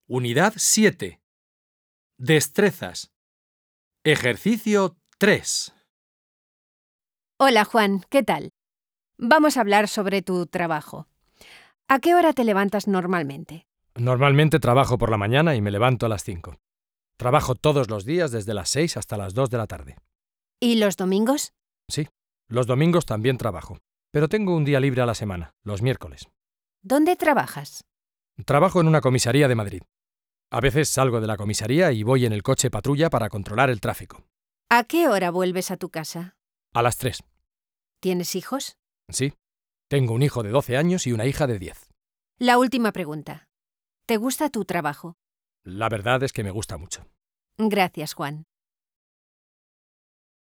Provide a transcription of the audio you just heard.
Unidad 7. Destrezas. Ejercicio 3. Hola, Juan, ¿qué tal? Vamos a hablar sobre tu trabajo. ¿A qué hora te levantas normalmente? Normalmente trabajo por la mañana y me levanto a las 5. Trabajo todos los días desde las 6 hasta las 2 de la tarde. ¿Y los domingos? Sí, los domingos también trabajo, pero tengo un día libre a la semana, los miércoles. ¿Dónde trabajas? Trabajo en una comisaría de Madrid. A veces salgo de la comisaría y voy en el coche patrulla para controlar el tráfico. ¿A qué hora vuelves a tu casa? A las 3. ¿Tienes hijos? Sí, tengo un hijo de 12 años y una hija de 10. La última pregunta. ¿Te gusta tu trabajo? La verdad es que me gusta mucho. Gracias, Juan.